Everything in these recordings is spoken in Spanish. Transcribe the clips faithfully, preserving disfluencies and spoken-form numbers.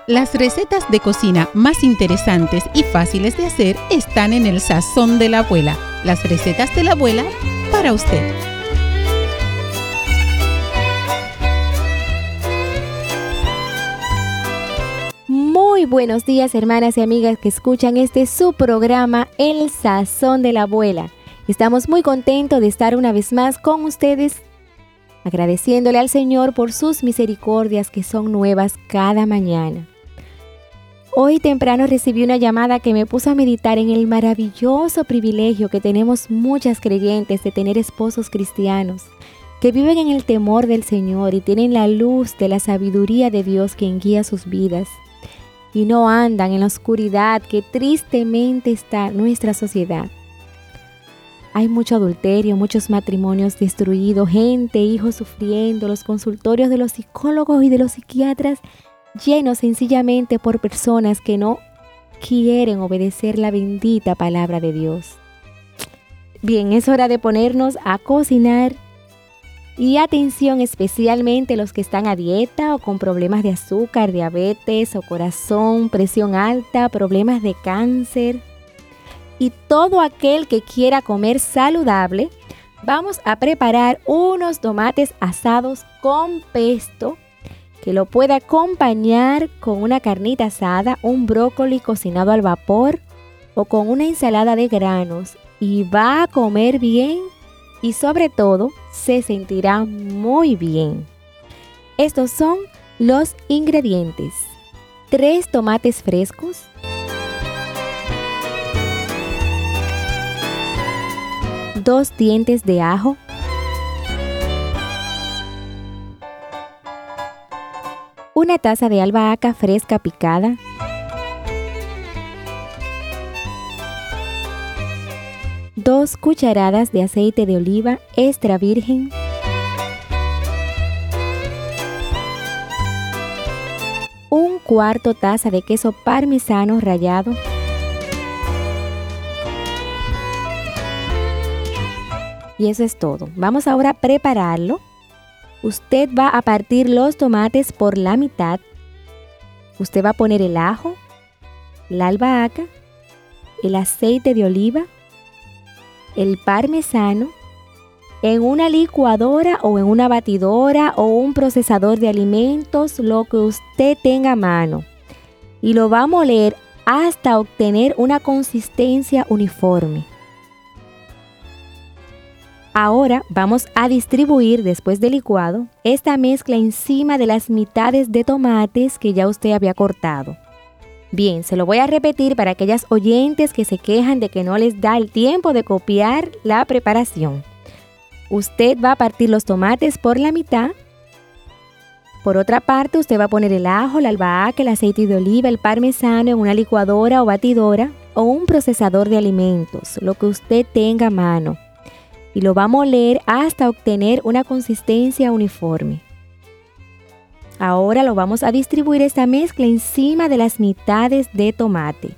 Las recetas de cocina más interesantes y fáciles de hacer están en el Sazón de la Abuela. Las recetas de la abuela para usted. Muy buenos días, hermanas y amigas que escuchan este su programa, El Sazón de la Abuela. Estamos muy contentos de estar una vez más con ustedes, agradeciéndole al Señor por sus misericordias que son nuevas cada mañana. Hoy temprano recibí una llamada que me puso a meditar en el maravilloso privilegio que tenemos muchas creyentes de tener esposos cristianos que viven en el temor del Señor y tienen la luz de la sabiduría de Dios quien guía sus vidas y no andan en la oscuridad que tristemente está nuestra sociedad. Hay mucho adulterio, muchos matrimonios destruidos, gente, hijos sufriendo, los consultorios de los psicólogos y de los psiquiatras llenos sencillamente por personas que no quieren obedecer la bendita palabra de Dios. Bien, es hora de ponernos a cocinar y atención especialmente los que están a dieta o con problemas de azúcar, diabetes o corazón, presión alta, problemas de cáncer y todo aquel que quiera comer saludable. Vamos a preparar unos tomates asados con pesto que lo puede acompañar con una carnita asada, un brócoli cocinado al vapor o con una ensalada de granos y va a comer bien y sobre todo se sentirá muy bien. Estos son los ingredientes: tres tomates frescos, dos dientes de ajo, una taza de albahaca fresca picada, dos cucharadas de aceite de oliva extra virgen, un cuarto taza de queso parmesano rallado, y eso es todo. Vamos ahora a prepararlo. Usted va a partir los tomates por la mitad. Usted va a poner el ajo, la albahaca, el aceite de oliva, el parmesano en una licuadora o en una batidora o un procesador de alimentos, lo que usted tenga a mano. Y lo va a moler hasta obtener una consistencia uniforme. Ahora vamos a distribuir, después del licuado, esta mezcla encima de las mitades de tomates que ya usted había cortado. Bien, se lo voy a repetir para aquellas oyentes que se quejan de que no les da el tiempo de copiar la preparación. Usted va a partir los tomates por la mitad. Por otra parte, usted va a poner el ajo, la albahaca, el aceite de oliva, el parmesano en una licuadora o batidora o un procesador de alimentos, lo que usted tenga a mano. Y lo va a moler hasta obtener una consistencia uniforme. Ahora lo vamos a distribuir esta mezcla encima de las mitades de tomate.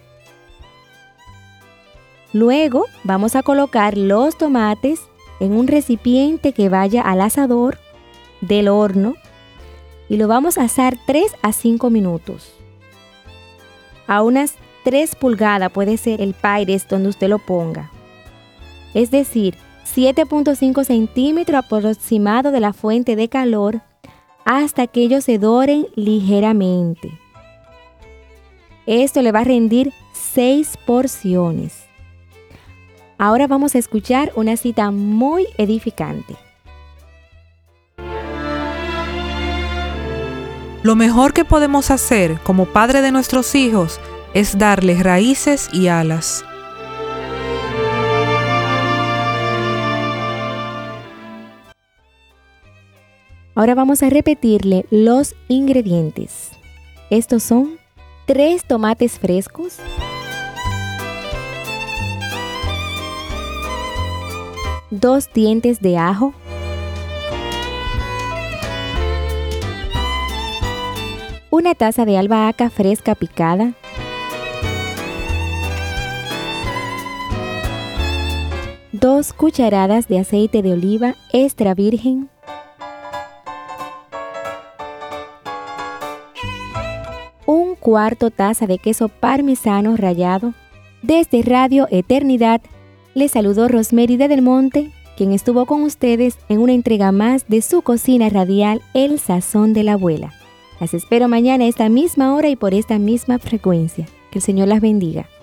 Luego vamos a colocar los tomates en un recipiente que vaya al asador del horno y lo vamos a asar tres a cinco minutos. A unas tres pulgadas puede ser el Pyrex donde usted lo ponga. Es decir, siete punto cinco centímetros aproximado de la fuente de calor hasta que ellos se doren ligeramente. Esto le va a rendir seis porciones. Ahora vamos a escuchar una cita muy edificante. Lo mejor que podemos hacer como padre de nuestros hijos es darles raíces y alas. Ahora vamos a repetirle los ingredientes. Estos son tres tomates frescos, dos dientes de ajo, una taza de albahaca fresca picada, dos cucharadas de aceite de oliva extra virgen, cuarto taza de queso parmesano rallado. Desde Radio Eternidad, les saludó Rosmerida del Monte, quien estuvo con ustedes en una entrega más de su cocina radial El Sazón de la Abuela. Las espero mañana a esta misma hora y por esta misma frecuencia. Que el Señor las bendiga.